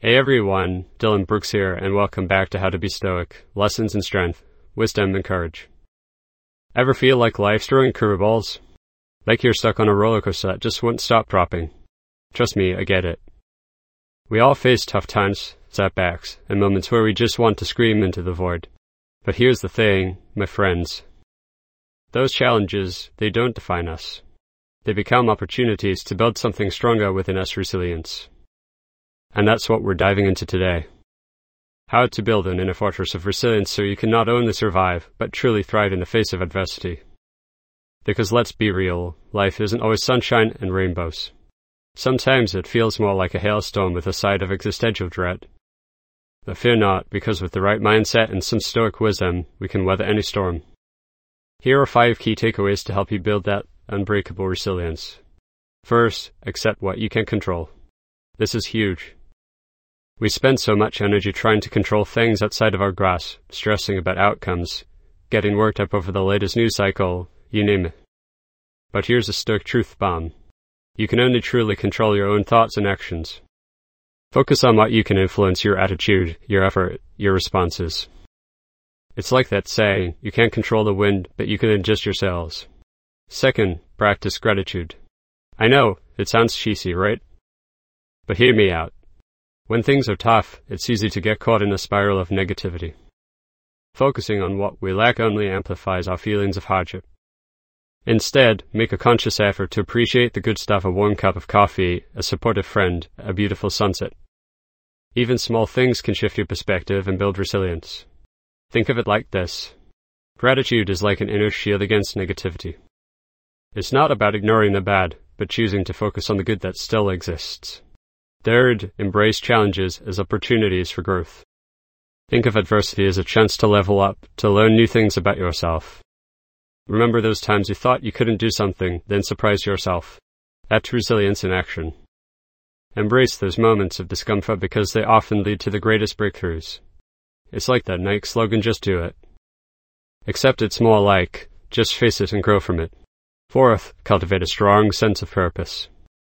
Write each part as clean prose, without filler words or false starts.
Hey everyone, Dylan Brooks here, and welcome back to How to Be Stoic, Lessons in Strength, Wisdom and Courage. Ever feel like life's throwing curveballs? Like you're stuck on a roller coaster that just won't stop dropping? Trust me, I get it. We all face tough times, setbacks, and moments where we just want to scream into the void. But here's the thing, my friends. Those challenges, they don't define us. They become opportunities to build something stronger within us, resilience. And that's what we're diving into today. How to build an inner fortress of resilience so you can not only survive, but truly thrive in the face of adversity. Because let's be real, life isn't always sunshine and rainbows. Sometimes it feels more like a hailstorm with a side of existential dread. But fear not, because with the right mindset and some stoic wisdom, we can weather any storm. Here are 5 key takeaways to help you build that unbreakable resilience. First, accept what you can control. This is huge. We spend so much energy trying to control things outside of our grasp, stressing about outcomes, getting worked up over the latest news cycle, you name it. But here's a stoic truth bomb. You can only truly control your own thoughts and actions. Focus on what you can influence: your attitude, your effort, your responses. It's like that saying, you can't control the wind, but you can adjust your sails. Second, practice gratitude. I know, it sounds cheesy, right? But hear me out. When things are tough, it's easy to get caught in a spiral of negativity. Focusing on what we lack only amplifies our feelings of hardship. Instead, make a conscious effort to appreciate the good stuff: a warm cup of coffee, a supportive friend, a beautiful sunset. Even small things can shift your perspective and build resilience. Think of it like this. Gratitude is like an inner shield against negativity. It's not about ignoring the bad, but choosing to focus on the good that still exists. Third, embrace challenges as opportunities for growth. Think of adversity as a chance to level up, to learn new things about yourself. Remember those times you thought you couldn't do something, then surprise yourself. That's resilience in action. Embrace those moments of discomfort because they often lead to the greatest breakthroughs. It's like that Nike slogan, just do it. Except it's more like, just face it and grow from it. Fourth, cultivate a strong sense of purpose.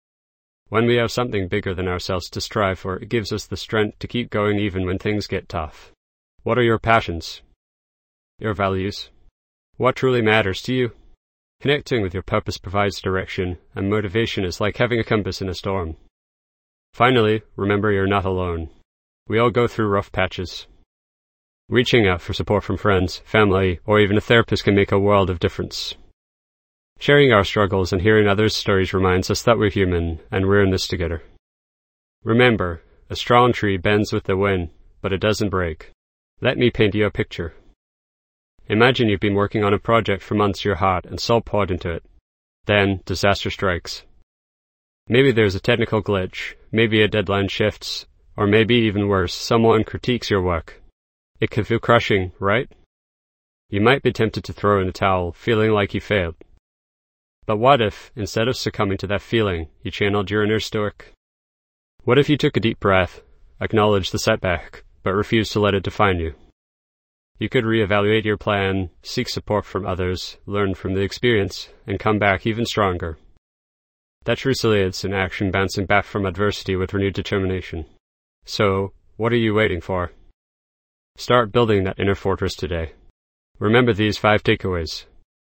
When we have something bigger than ourselves to strive for, it gives us the strength to keep going even when things get tough. What are your passions? Your values? What truly matters to you? Connecting with your purpose provides direction, and motivation is like having a compass in a storm. Finally, remember you're not alone. We all go through rough patches. Reaching out for support from friends, family, or even a therapist can make a world of difference. Sharing our struggles and hearing others' stories reminds us that we're human, and we're in this together. Remember, a strong tree bends with the wind, but it doesn't break. Let me paint you a picture. Imagine you've been working on a project for months, your heart and soul poured into it. Then, disaster strikes. Maybe there's a technical glitch, maybe a deadline shifts, or maybe even worse, someone critiques your work. It can feel crushing, right? You might be tempted to throw in the towel, feeling like you failed. But what if, instead of succumbing to that feeling, you channeled your inner stoic? What if you took a deep breath, acknowledged the setback, but refused to let it define you? You could reevaluate your plan, seek support from others, learn from the experience, and come back even stronger. That's resilience in action, bouncing back from adversity with renewed determination. So, what are you waiting for? Start building that inner fortress today. Remember these 5 takeaways.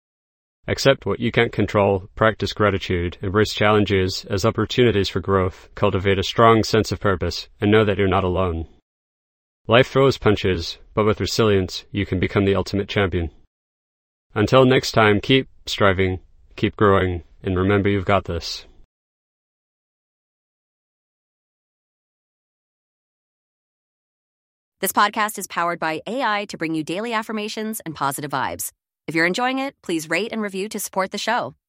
Accept what you can't control, practice gratitude, embrace challenges as opportunities for growth, cultivate a strong sense of purpose, and know that you're not alone. Life throws punches, but with resilience, you can become the ultimate champion. Until next time, keep striving, keep growing, and remember you've got this. This podcast is powered by AI to bring you daily affirmations and positive vibes. If you're enjoying it, please rate and review to support the show.